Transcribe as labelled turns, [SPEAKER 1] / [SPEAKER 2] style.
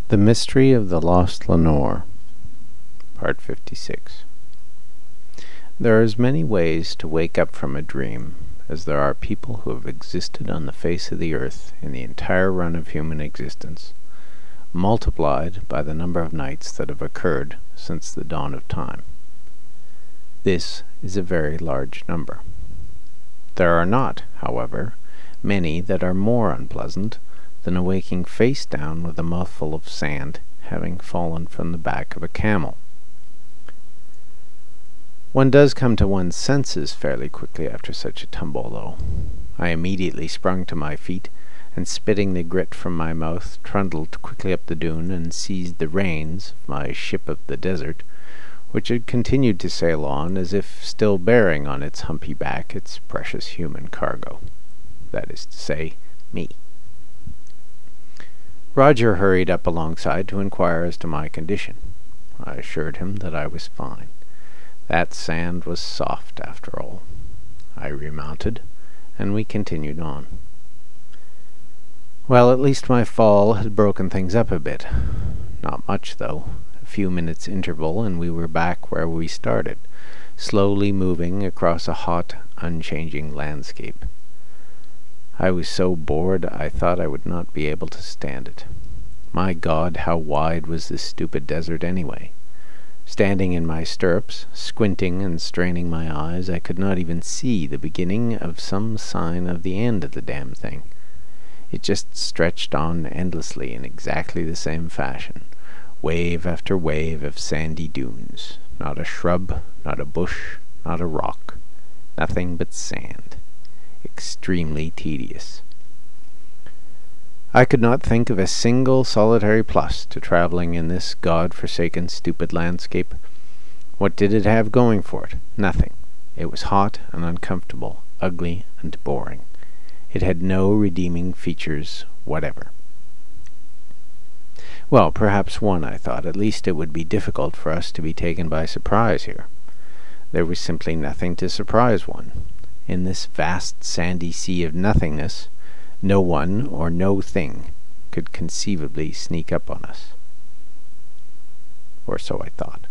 [SPEAKER 1] The Mystery of the Lost Lenore, Part 56. There are as many ways to wake up from a dream as there are people who have existed on the face of the earth in the entire run of human existence, multiplied by the number of nights that have occurred since the dawn of time. This is a very large number. There are not, however, many that are more unpleasant than awaking face down with a mouthful of sand having fallen from the back of a camel. One does come to one's senses fairly quickly after such a tumble, though. I immediately sprung to my feet, and spitting the grit from my mouth, trundled quickly up the dune and seized the reins of my ship of the desert, which had continued to sail on as if still bearing on its humpy back its precious human cargo. That is to say, me. Roger hurried up alongside to inquire as to my condition. I assured him that I was fine. That sand was soft, after all. I remounted, and we continued on. Well, at least my fall had broken things up a bit. Not much, though. A few minutes' interval, and we were back where we started, slowly moving across a hot, unchanging landscape. I was so bored I thought I would not be able to stand it. My God, how wide was this stupid desert anyway? Standing in my stirrups, squinting and straining my eyes, I could not even see the beginning of some sign of the end of the damn thing. It just stretched on endlessly in exactly the same fashion, wave after wave of sandy dunes. Not a shrub, not a bush, not a rock. Nothing but sand. Extremely tedious. I could not think of a single solitary plus to travelling in this God-forsaken stupid landscape. What did it have going for it? Nothing. It was hot and uncomfortable, ugly and boring. It had no redeeming features whatever. Well, perhaps one, I thought. At least it would be difficult for us to be taken by surprise here. There was simply nothing to surprise one. In this vast sandy sea of nothingness, no one or no thing could conceivably sneak up on us. Or so I thought.